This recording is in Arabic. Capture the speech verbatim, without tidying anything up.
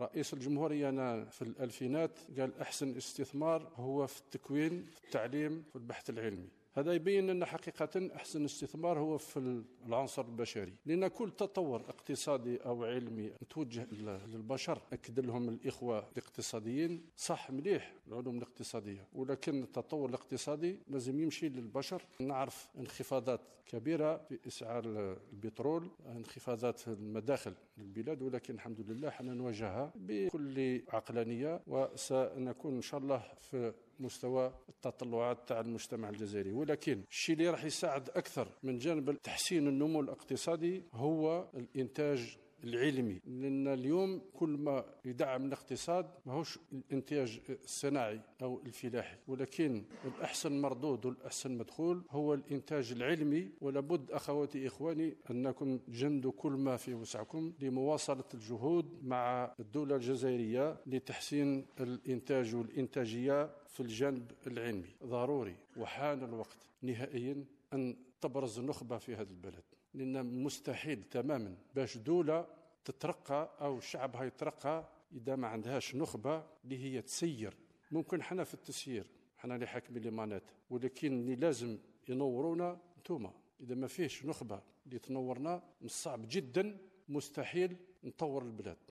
رئيس الجمهورية أنا في الألفينات قال أحسن استثمار هو في التكوين، في التعليم، في البحث العلمي. هذا يبين أن حقيقة أحسن استثمار هو في العنصر البشري، لأن كل تطور اقتصادي أو علمي متوجه للبشر. أكد لهم الإخوة الاقتصاديين صح مليح العلوم الاقتصادية، ولكن التطور الاقتصادي لازم يمشي للبشر. نعرف انخفاضات كبيرة في إسعار البترول، انخفاضات في المداخل للبلاد، ولكن الحمد لله حنا نواجهها بكل عقلانية، وسنكون إن شاء الله في مستوى التطلعات تاع المجتمع الجزائري. ولكن الشيء اللي راح يساعد أكثر من جانب تحسين النمو الاقتصادي هو الإنتاج العلمي، لأن اليوم كل ما يدعم الاقتصاد ماهوش الانتاج الصناعي أو الفلاحي، ولكن الأحسن مردود والأحسن مدخول هو الإنتاج العلمي. ولابد أخواتي إخواني أنكم جندوا كل ما في وسعكم لمواصلة الجهود مع الدولة الجزائرية لتحسين الإنتاج والإنتاجية في الجانب العلمي. ضروري وحان الوقت نهائيا أن تبرز النخبة في هذا البلد، لأن مستحيل تماما باش دولة تترقى أو شعبها يترقى إذا ما عندهاش نخبة اللي هي تسير. ممكن حنا في التسيير، حنا اللي حاكمين الإمانات، ولكن اللي لازم ينورونا انتوما. إذا ما فيش نخبة اللي تنورنا من الصعب جدا، مستحيل نطور البلاد.